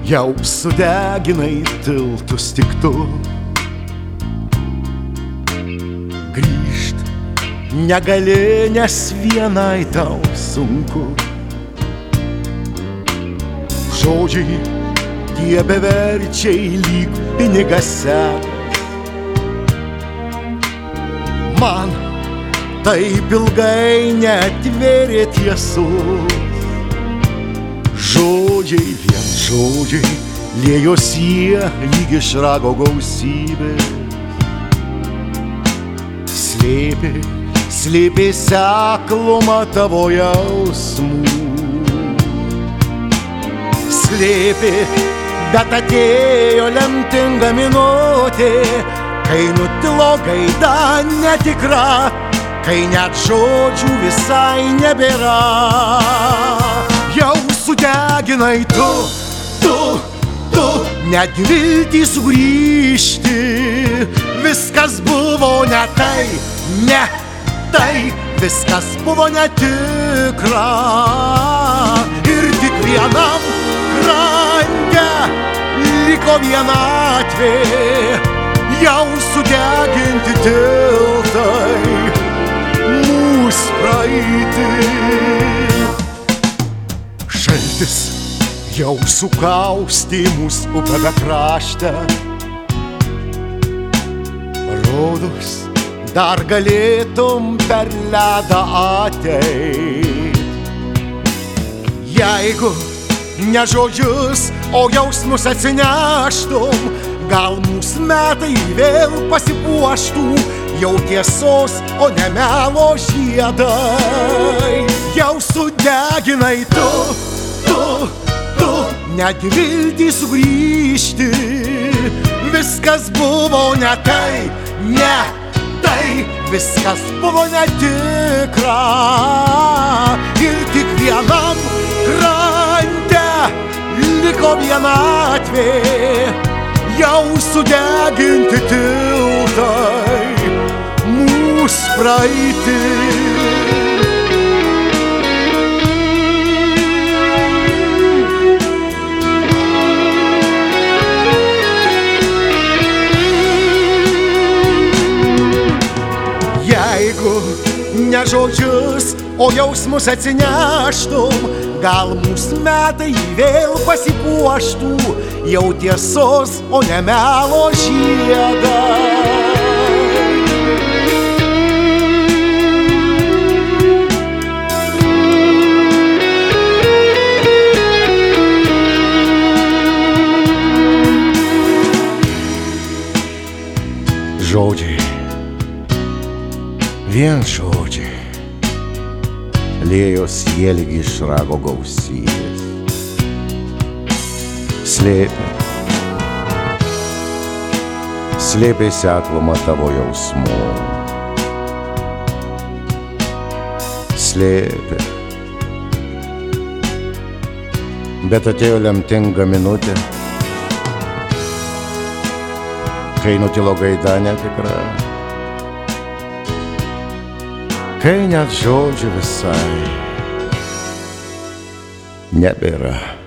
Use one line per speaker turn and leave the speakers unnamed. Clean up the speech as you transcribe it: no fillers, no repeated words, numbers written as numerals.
Jau sudeginai tiltus tik tu. Grįžt negali, nes vienai tau sunku. Žodžiai tie beverčiai lyg pinigas senas. Man taip ilgai neatvėrė tiesos. Žodžiai, vien žodžiai, liejos jie lyg iš rago gausybė. Slėpė seklumą tavo jausmų. Slėpė, bet atėjo lemtinga minutė, kai nutilo gaida netikra, kai net žodžių visai nebėra. Jau sudeginai tu, net viltį sugrįžti. Viskas buvo ne tai, viskas buvo netikra. Ir tik vienam krante liko vienatvė, jau sudeginti tiltai mūs praeiti. Šaltis jau sukaustė mus upę bekraštę. Rodos, dar galėtum per ledą ateit. Jeigu ne žodžius, o jausmus atsineštum, gal mūsų metai vėl pasipuoštų jau tiesos, o ne melo žiedai. Jau sudeginai tu, net viltį sugrįžti. Viskas buvo ne tai, viskas buvo netikra. Ir tik vienam krante liko vienatvė, jau sudeginti tiltai mūs praeiti. Jeigu ne žodžius, o jausmus atsineštum, gal mūsų metai vėl pasipuoštų jau tiesos, o ne melo žiedai. Žodžiai, vien žodžiai, liejos jie lyg iš rago gausybės. Slėpė seklumą tavo jausmų. Slėpė, bet atėjo lemtinga minutė, kai nutilo gaida netikra, kai net žodžių visai nebėra.